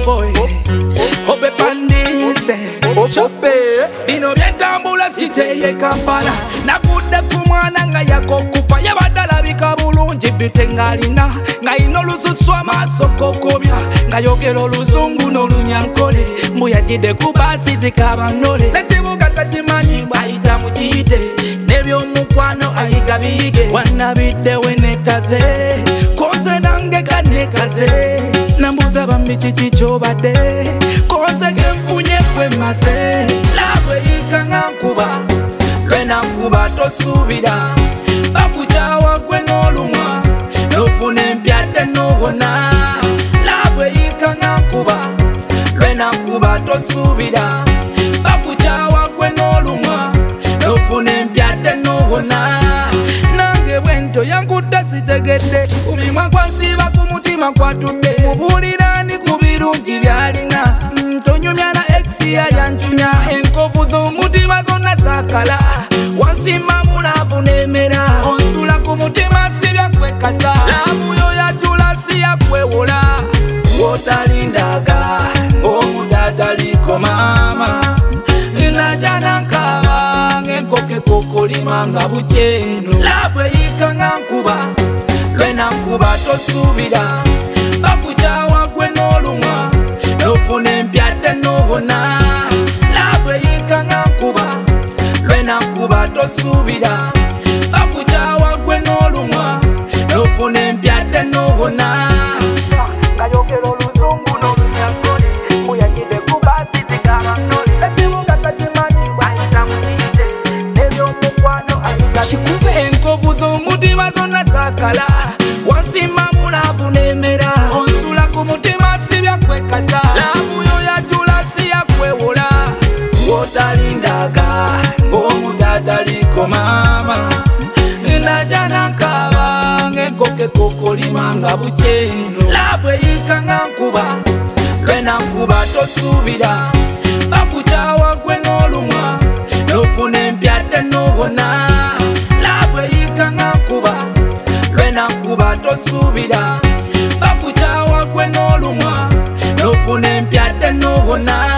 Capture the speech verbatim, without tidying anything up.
boy Obe pandise Chope Bino byentambula siteye Kampala Nakudde ku mwana nga yakokufa Yabadala bika bulungi bitengalina Nga ino lususu amaaso kokobya Nga yogera oluzungu n'olunyankole Mbu yajjidde ku baasi zikabanole Nekibuga takimanyi bayita mu kiyite Nebyomukwano ayiga biyige Wannabidde we netaze Koze nange kanekaze Nambuza bambi kiki kyobadde Koze kenfunye kwemaze Labwe yika nga nkuba Lwena nkuba tosuubira Bakukyawa gwe n'olumwa Nofuna empyate n'obona Labwe yika nga nkuba Lwena nkuba tosuubira Bakukyawa gwe n'olumwa Nofuna empyate n'obona Nange bwento yankutta sitegedde Kumimwa kwansiba ku mutima kwatudde Mubulira ni ku birungi byalina Tonyumya na ex yalyanjunya Enkovu z'omutima zonna zakala Wansima mulavu nemera Onsula ku mutima sibya kwekasa Labu yo yajula siya kwewola Ngotalindaga Omutataliko mama Najana nkaba Ngenkoke kokolima nga bukyeno Labu eyika nga nkuba Lwena nkuba tosuubira Bakukyawa gwe n'olumwa Nofuna empyate n'obona Labu eyika nga nkuba Lwena nkuba tosuubira Bakukyawa gwe n'olumwa Nofuna empyate n'obona Kayogera oluzungu n'olunyankole Muyagide ku baasi zikabanole Ekibuga takimanyi bayita mu kiyite Nebyomukwano ayiga biyige Enkovu z'omutima zonna zakala Wansima mulavu nemera Onsula ku mutima sibya kwekasa Labu yo yajula siya kwewola Ngotalindaga Omutataliko mama Najana nkaba Ngenkoke kokolima nga bukyeno Labu eyika nga nkuba Lwena nkuba tosuubira Bakukyawa gwe n'olumwa Nofuna empyate n'obona Labu eyika nga nkuba Lwena nkuba tosuubira Bakukyawa gwe n'olumwa Nofuna empyate n'obona